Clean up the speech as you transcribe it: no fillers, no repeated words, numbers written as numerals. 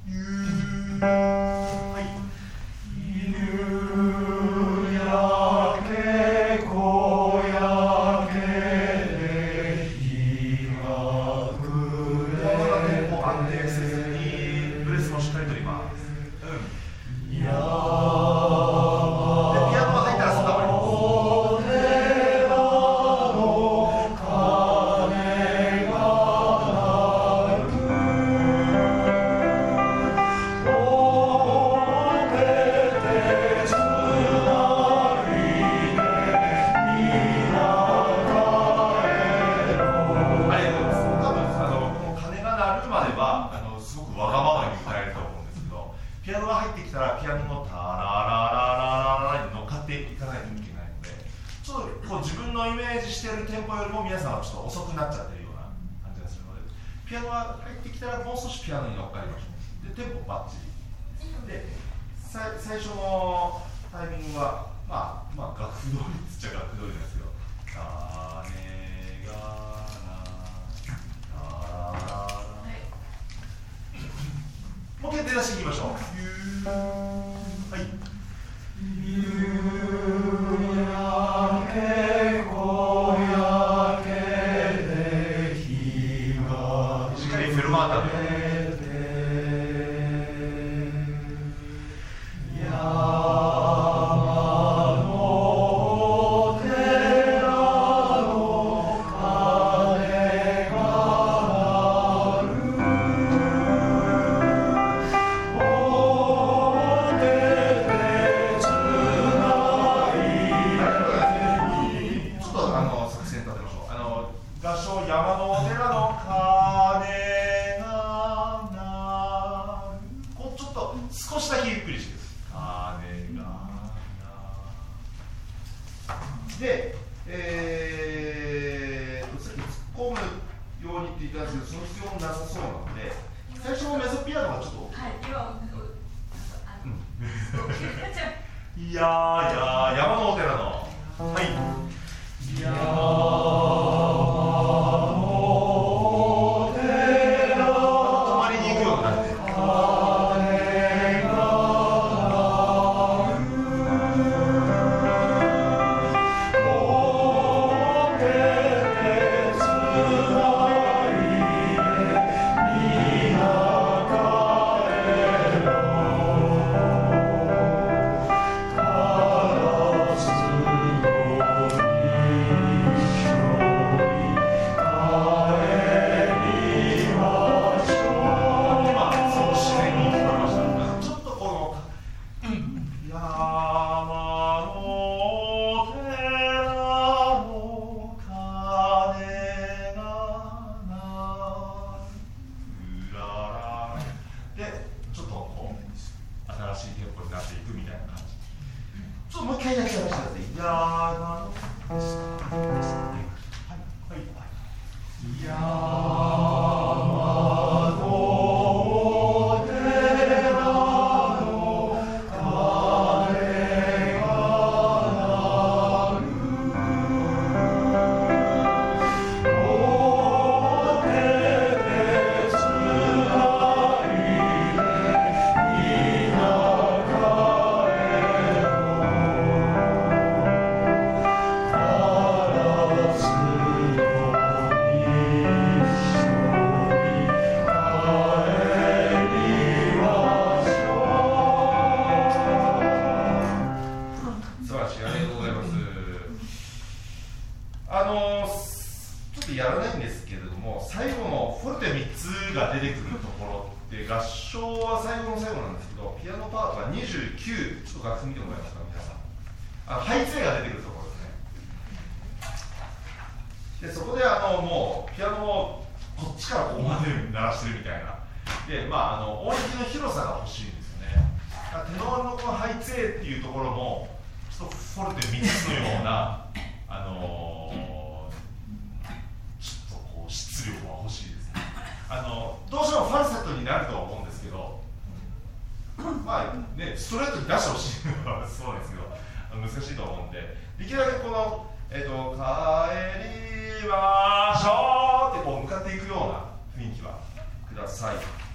最初のタイミングは楽譜通りっつっちゃ楽譜通りですけど、もう一回出だしいきましょう。はい。しっかりフェルマータで。で、突っ込むようにって言ったんですけど、その必要もなさそうなので、最初のメゾピアノがちょっと、いやー、山のお寺の、はい。山のお寺、泊まりに行くようになって。ちょっとやらないんですけれども、最後のフォルテ3つが出てくるところって合唱は最後の最後なんですけど、ピアノパートが29、ちょっと楽譜見てもらえますか皆さん。ハイツェが出てくるところですね。でそこでもうピアノをこっちからここまで鳴らしてるみたいな。で音域の広さが欲しいんですよね。テノールのこのハイツェっていうところもちょっとフォルテ3つのようなちょっとこう質量が欲しいですね。どうしてもファルセットになるとは思うんですけど、ストレートに出してほしいのはそうなんですけど、難しいと思うんで、できるだけこの帰りましょうってこう向かっていくような雰囲気はください。